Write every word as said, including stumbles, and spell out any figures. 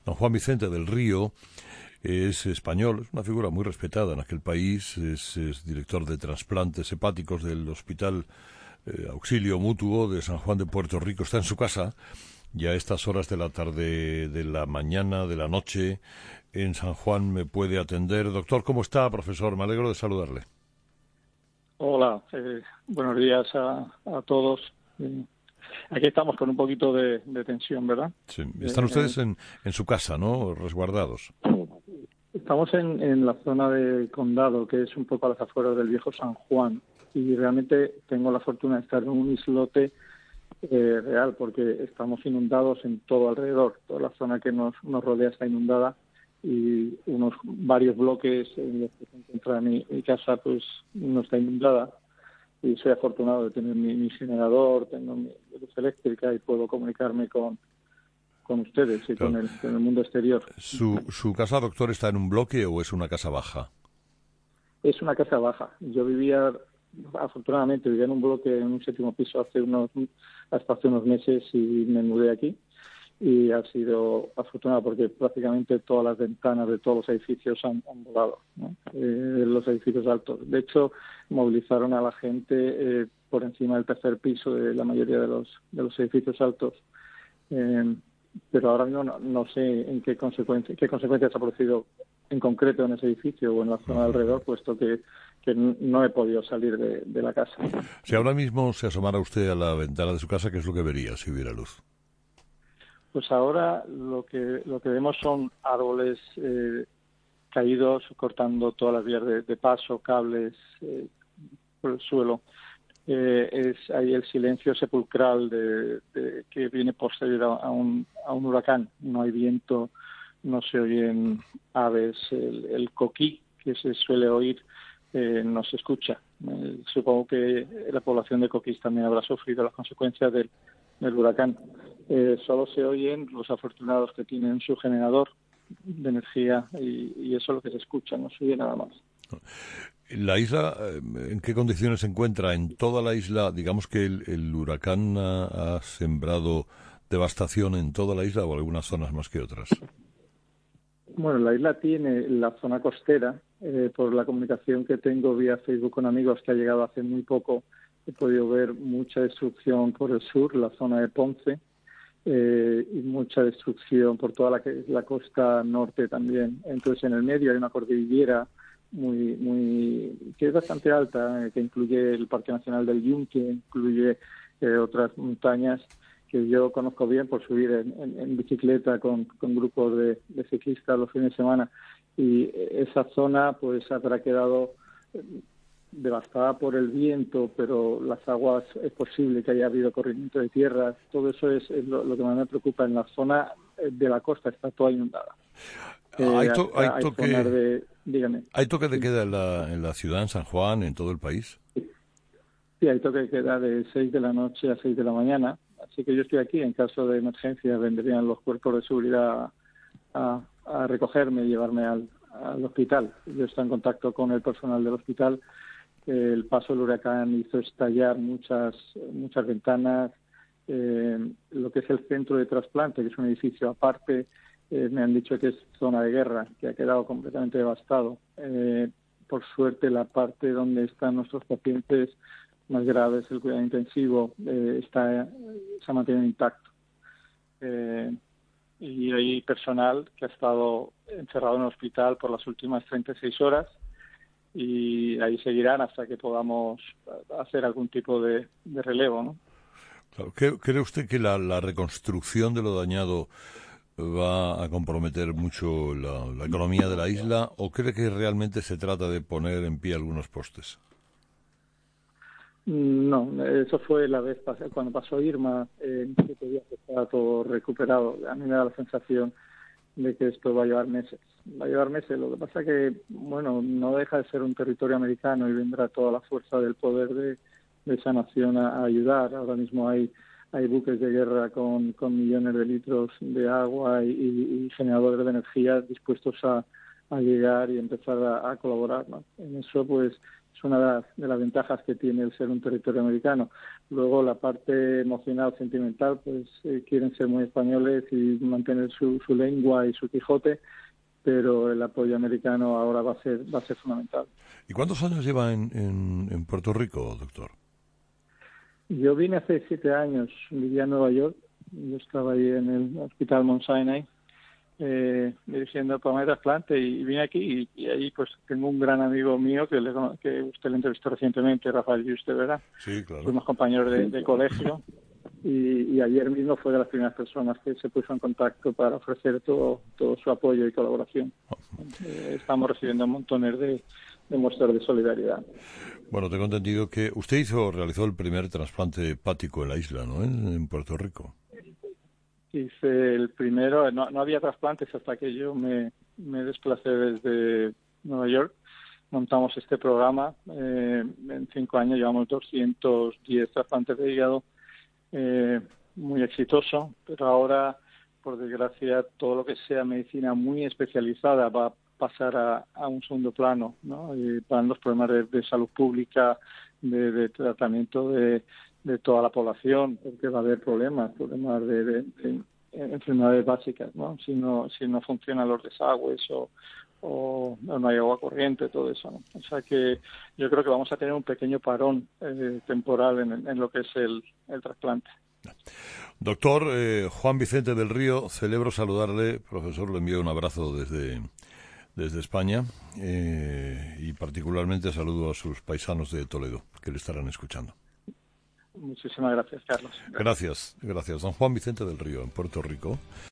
Don Juan Vicente del Río es español, es una figura muy respetada en aquel país, es, es director de trasplantes hepáticos del Hospital eh, Auxilio Mutuo de San Juan de Puerto Rico. Está en su casa y a estas horas de la tarde, de la mañana, de la noche, en San Juan me puede atender. Doctor, ¿cómo está, profesor? Me alegro de saludarle. Hola, eh, buenos días a, a todos. Eh, aquí estamos con un poquito de, de tensión, ¿verdad? Sí. Están Eh, ustedes en, en su casa, ¿no? Resguardados. Estamos en, en la zona de Condado, que es un poco a las afueras del viejo San Juan, y realmente tengo la fortuna de estar en un islote eh, real, porque estamos inundados en todo alrededor. Toda la zona que nos, nos rodea está inundada y unos varios bloques en los que se encuentra mi, mi casa pues no está inundada. Y soy afortunado de tener mi, mi generador, tengo mi luz eléctrica y puedo comunicarme con, con ustedes y Claro. con, el, con el mundo exterior. ¿Su, ¿Su casa, doctor, está en un bloque o es una casa baja? Es una casa baja. Yo vivía, afortunadamente, vivía en un bloque, en un séptimo piso hace unos, hasta hace unos meses y me mudé aquí. Y ha sido afortunado porque prácticamente todas las ventanas de todos los edificios han, han volado, ¿no? Eh, los edificios altos. De hecho, movilizaron a la gente eh, por encima del tercer piso de la mayoría de los de los edificios altos. Eh, pero ahora mismo no, no sé en qué consecuencias qué consecuencias ha producido en concreto en ese edificio o en la zona de alrededor, puesto que, que no he podido salir de, de la casa. Si ahora mismo se asomara usted a la ventana de su casa, ¿qué es lo que vería si hubiera luz? Pues ahora lo que lo que vemos son árboles eh, caídos, cortando todas las vías de, de paso, cables eh, por el suelo. Eh, es ahí el silencio sepulcral de, de que viene posterior a, a, un, a un huracán. No hay viento, no se oyen aves, el, el coquí que se suele oír eh, no se escucha. Eh, supongo que la población de coquís también habrá sufrido las consecuencias del, del huracán. Eh, solo se oyen los afortunados que tienen su generador de energía y, y eso es lo que se escucha, no se oye nada más. ¿La isla en qué condiciones se encuentra? En toda la isla, digamos que el, el huracán ha, ha sembrado devastación en toda la isla o algunas zonas más que otras. Bueno, la isla tiene la zona costera, eh, por la comunicación que tengo vía Facebook con amigos que ha llegado hace muy poco, he podido ver mucha destrucción por el sur, la zona de Ponce, eh, y mucha destrucción por toda la, la costa norte también. Entonces, en el medio hay una cordillera muy muy que es bastante alta, eh, que incluye el Parque Nacional del Yunque, incluye eh, otras montañas que yo conozco bien por subir en, en, en bicicleta con, con grupos de, de ciclistas los fines de semana, y esa zona pues habrá quedado devastada por el viento, pero las aguas, es posible que haya habido corrimiento de tierras. Todo eso es, es lo, lo que más me preocupa. En la zona de la costa está toda inundada. Eh, ¿Hay, to hay, hay toque, zonas de, dígame. ¿Hay toque de Sí. queda en la, en la ciudad, en San Juan, en todo el país? Sí, hay toque de queda de seis de la noche a seis de la mañana. Así que yo estoy aquí. En caso de emergencia vendrían los cuerpos de seguridad a, a recogerme y llevarme al, al hospital. Yo estoy en contacto con el personal del hospital. El paso del huracán hizo estallar muchas muchas ventanas. Eh, lo que es el centro de trasplante, que es un edificio aparte, eh, me han dicho que es zona de guerra, que ha quedado completamente devastado. Eh, por suerte, la parte donde están nuestros pacientes más graves, el cuidado intensivo, eh, está se ha mantenido intacto. Eh, y hay personal que ha estado encerrado en el hospital por las últimas treinta y seis horas, y ahí seguirán hasta que podamos hacer algún tipo de, de relevo, ¿no? Claro. ¿Cree usted que la, la reconstrucción de lo dañado va a comprometer mucho la, la economía de la isla o cree que realmente se trata de poner en pie algunos postes? No, eso fue la vez pasada, cuando pasó Irma, eh, en siete días estaba todo recuperado. A mí me da la sensación de que esto va a llevar meses. Va a llevar meses. Lo que pasa que, bueno, no deja de ser un territorio americano y vendrá toda la fuerza del poder de, de esa nación a, a ayudar. Ahora mismo hay hay buques de guerra con, con millones de litros de agua y, y, y generadores de energía dispuestos a, a llegar y empezar a, a colaborar, ¿no? En eso, pues, es una de las, de las ventajas que tiene el ser un territorio americano. Luego la parte emocional, sentimental, pues eh, quieren ser muy españoles y mantener su, su lengua y su Quijote, pero el apoyo americano ahora va a ser va a ser fundamental. ¿Y cuántos años lleva en, en, en Puerto Rico, doctor? Yo vine hace siete años, vivía en Nueva York, yo estaba ahí en el Hospital Mount Sinai, eh, dirigiendo el programa de trasplante, y vine aquí y, y ahí pues tengo un gran amigo mío que, le, que usted le entrevistó recientemente, Rafael Yuste, ¿verdad? Sí, claro. Fuimos compañeros de, de colegio y, y ayer mismo fue de las primeras personas que se puso en contacto para ofrecer todo, todo su apoyo y colaboración. Eh, estamos recibiendo montones de, de muestras de solidaridad. Bueno, tengo entendido que usted hizo, realizó el primer trasplante hepático en la isla, ¿no? En, en Puerto Rico. Hice el primero, no, no había trasplantes hasta que yo me, me desplacé desde Nueva York. Montamos este programa, eh, en cinco años llevamos doscientos diez trasplantes de hígado, eh, muy exitoso, pero ahora, por desgracia, todo lo que sea medicina muy especializada va a pasar a, a un segundo plano, ¿no? Y van los problemas de, de salud pública, de, de tratamiento de, de toda la población, porque va a haber problemas, problemas de, de, de enfermedades básicas, ¿no? Si no, si no funcionan los desagües o, o no hay agua corriente, todo eso, ¿no? O sea que yo creo que vamos a tener un pequeño parón eh, temporal en, en lo que es el, el trasplante. Doctor eh, Juan Vicente del Río, celebro saludarle. Profesor, le envío un abrazo desde, desde España eh, y particularmente saludo a sus paisanos de Toledo, que le estarán escuchando. Muchísimas gracias, Carlos. Gracias, gracias. Don Juan Vicente del Río, en Puerto Rico.